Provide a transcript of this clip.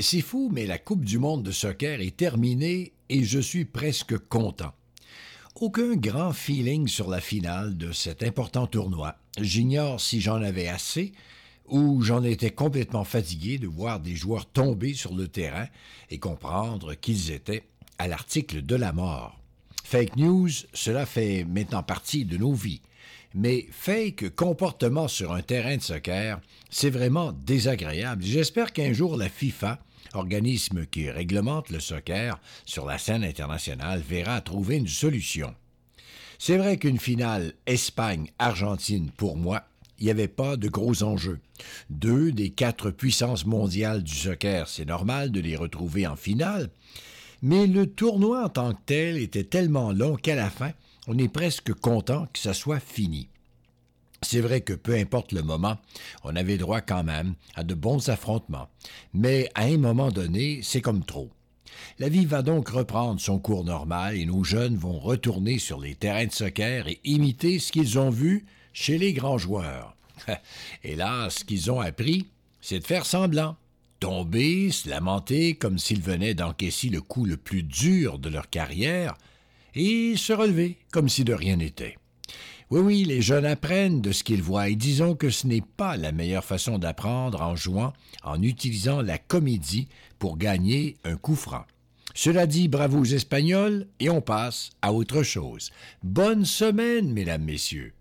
C'est fou, mais la Coupe du monde de soccer est terminée et je suis presque content. Aucun grand feeling sur la finale de cet important tournoi. J'ignore si j'en avais assez ou j'en étais complètement fatigué de voir des joueurs tomber sur le terrain et comprendre qu'ils étaient à l'article de la mort. Fake news, cela fait maintenant partie de nos vies. Mais fake comportement sur un terrain de soccer, c'est vraiment désagréable. J'espère qu'un jour la FIFA, organisme qui réglemente le soccer sur la scène internationale, verra trouver une solution. C'est vrai qu'une finale Espagne-Argentine, pour moi, il n'y avait pas de gros enjeux. 2 des 4 puissances mondiales du soccer, c'est normal de les retrouver en finale, mais le tournoi en tant que tel était tellement long qu'à la fin, on est presque content que ça soit fini. C'est vrai que peu importe le moment, on avait droit quand même à de bons affrontements, mais à un moment donné, c'est comme trop. La vie va donc reprendre son cours normal et nos jeunes vont retourner sur les terrains de soccer et imiter ce qu'ils ont vu chez les grands joueurs. Et là, ce qu'ils ont appris, c'est de faire semblant. Tomber, se lamenter comme s'ils venaient d'encaisser le coup le plus dur de leur carrière et se relever comme si de rien n'était. Oui, les jeunes apprennent de ce qu'ils voient et disons que ce n'est pas la meilleure façon d'apprendre en jouant, en utilisant la comédie pour gagner un coup franc. Cela dit, bravo aux Espagnols et on passe à autre chose. Bonne semaine, mesdames, messieurs.